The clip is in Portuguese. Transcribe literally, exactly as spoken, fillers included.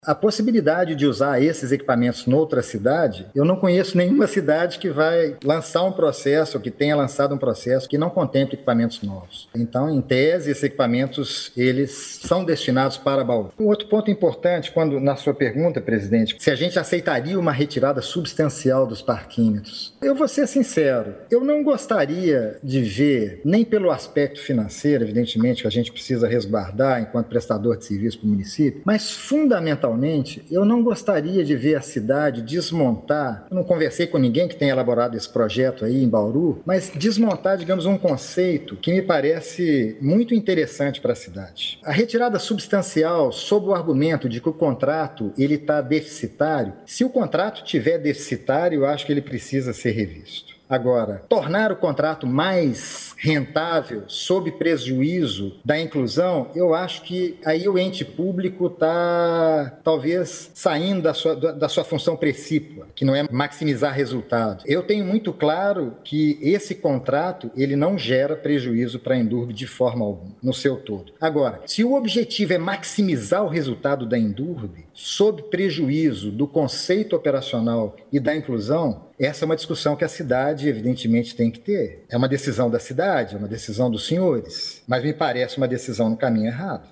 A possibilidade de usar esses equipamentos noutra cidade, eu não conheço nenhuma cidade que vai lançar um processo, ou que tenha lançado um processo que não contemple equipamentos novos. Então, em tese, esses equipamentos, eles são destinados para Bauru. Um outro ponto importante, quando na sua pergunta, presidente, se a gente aceitaria uma retirada substancial dos parquímetros. Eu vou ser sincero, eu não gostaria de ver, nem pelo aspecto financeiro, evidentemente, que a gente precisa resguardar enquanto prestador de serviço para o município, mas fundamentalmente, eu não gostaria de ver a cidade desmontar, eu não conversei com ninguém que tenha elaborado esse projeto aí em Bauru, mas desmontar, digamos, um conceito que me parece muito interessante para a cidade. A retirada substancial sob o argumento de que o contrato ele está deficitário, se o contrato tiver deficitário, eu acho que ele precisa ser revisto. Agora, tornar o contrato mais rentável sob prejuízo da inclusão, eu acho que aí o ente público está talvez saindo da sua, da sua função precípua, que não é maximizar resultado. Eu tenho muito claro que esse contrato ele não gera prejuízo para a Endurbe de forma alguma, no seu todo. Agora, se o objetivo é maximizar o resultado da Endurbe, sob prejuízo do conceito operacional e da inclusão, essa é uma discussão que a cidade, evidentemente, tem que ter. É uma decisão da cidade, é uma decisão dos senhores, mas me parece uma decisão no caminho errado.